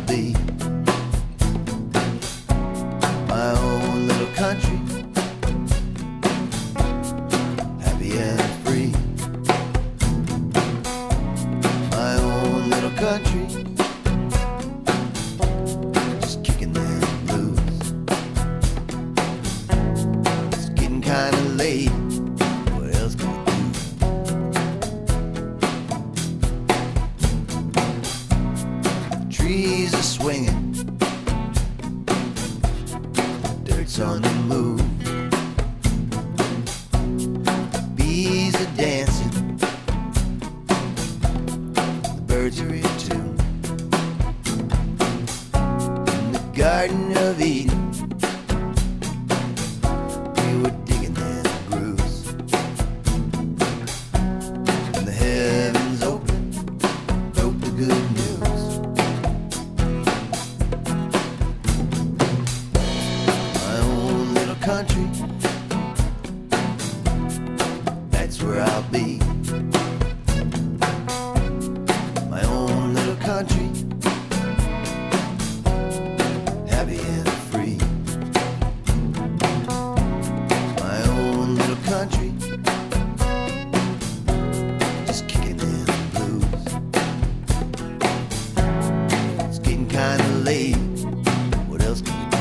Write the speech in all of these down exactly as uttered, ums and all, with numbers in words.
be. My own little country, happy and free. My own little country, just kicking them blues. It's getting kinda late, what else can we do? Trees are swinging, dirt's on the move. Bees are dancing, the birds are in tune. In the Garden of Eden, we were digging their grooves. And the heavens open, broke the good news. My own little country, that's where I'll be. My own little country, happy and free. My own little country, just kicking in the blues. It's getting kinda late, what else can we do?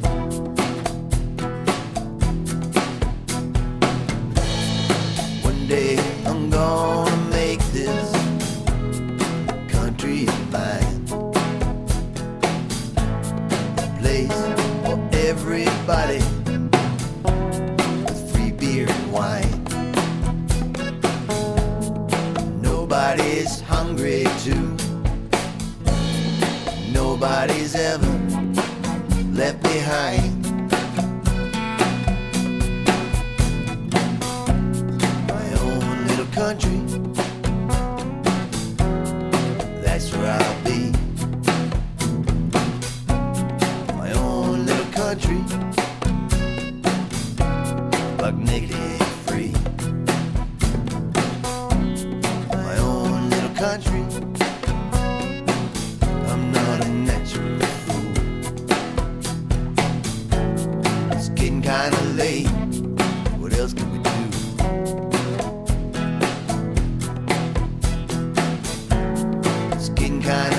One day I'm gonna make this country of mine a place for everybody with free beer and wine. Nobody's hungry too. Nobody's ever left behind. My own little country, that's where I'll be. My own little country, buck naked and free. My own little country, I'm not a natural fool. It's getting kinda late, what else can we do? It's getting kinda